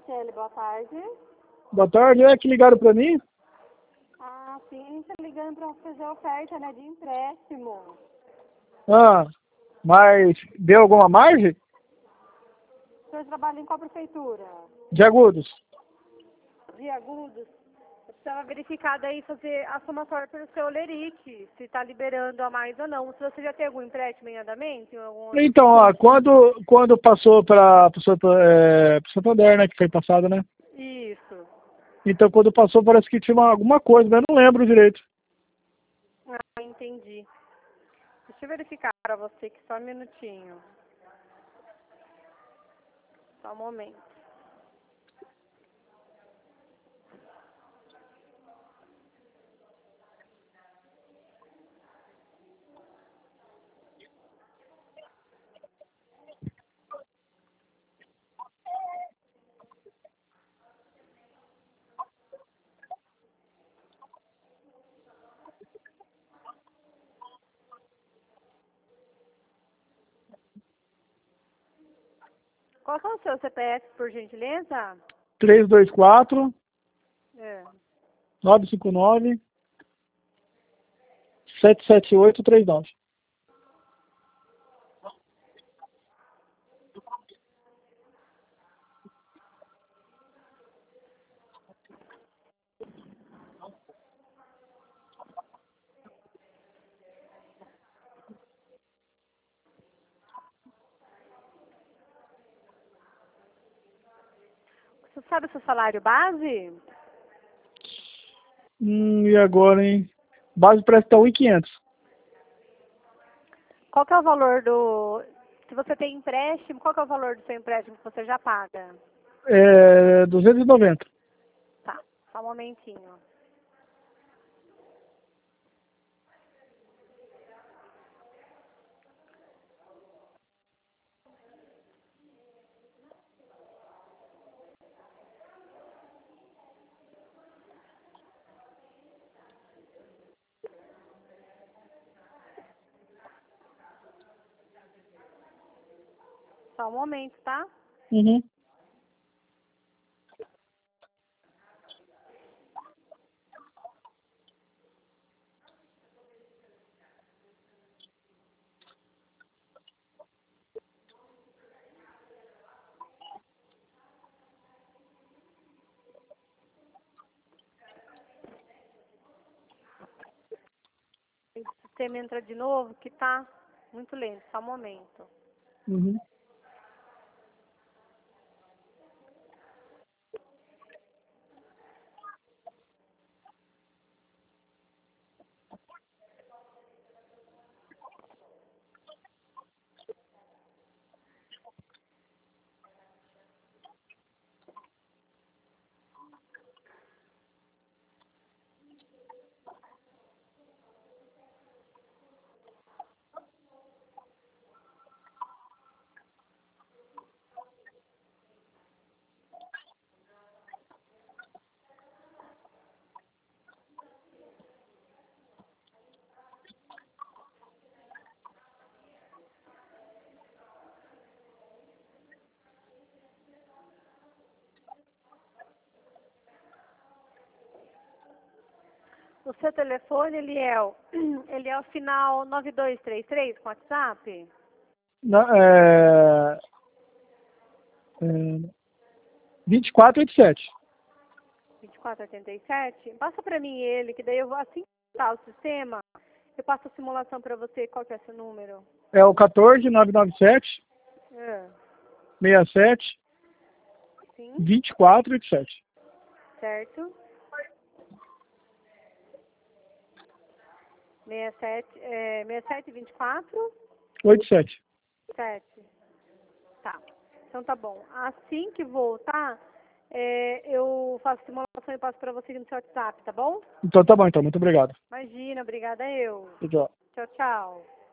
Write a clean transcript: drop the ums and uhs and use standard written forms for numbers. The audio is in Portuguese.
Franciele, boa tarde. Boa tarde, é que ligaram pra mim? Ah, sim, a gente tá ligando para fazer oferta, né, de empréstimo. Ah, mas deu alguma margem? O senhor trabalha em qual prefeitura? De Agudos. De Agudos. Eu precisava verificar daí, fazer a somatória pelo seu Lerite, se está liberando a mais ou não. Se você já tem algum empréstimo em andamento? Então, ó, quando passou para o Santander, né, que foi passado, né? Isso. Então, quando passou, parece que tinha alguma coisa, mas eu não lembro direito. Ah, entendi. Deixa eu verificar para você aqui, só um minutinho. Só um momento. Qual que é o seu CPF, por gentileza? 324 É. 959 77839. Você sabe o seu salário base? E agora, hein? Base parece que tá 1.500. Qual que é o valor do... Se você tem empréstimo, qual que é o valor do seu empréstimo que você já paga? 290. Tá, só um momentinho. Só um momento, tá? Uhum. O sistema entra de novo, que tá muito lento. Só um momento. Uhum. O seu telefone, ele é o final 9233 com WhatsApp? Na, 2487. 2487? Passa pra mim ele, que daí eu vou assim que tá o sistema, eu passo a simulação pra você. Qual que é seu número? É o 14997 É. 67 Sim, 2487. certo. 6724 87. 7. Tá. Então tá bom. Assim que voltar, eu faço simulação e passo pra você no seu WhatsApp, tá bom? Então tá bom, então. Muito obrigado. Imagina, obrigada eu. Tchau. Tchau, tchau.